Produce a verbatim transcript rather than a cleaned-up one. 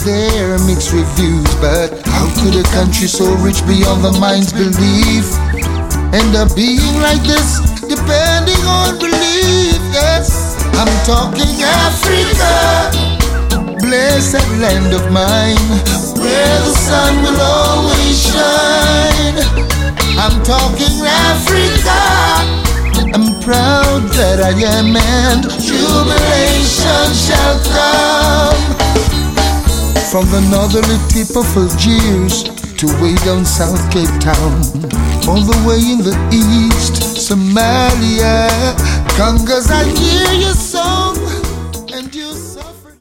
their mixed reviews. But how could a country so rich beyond the mind's belief end up being like this, depending on belief? Yes, I'm talking Africa, blessed land of mine, where the sun will always shine. I'm talking Africa, I'm proud that I am, and jubilation shall come. From the northerly tip of Algiers to way down South Cape Town, all the way in the east, Somalia, Congo's I hear you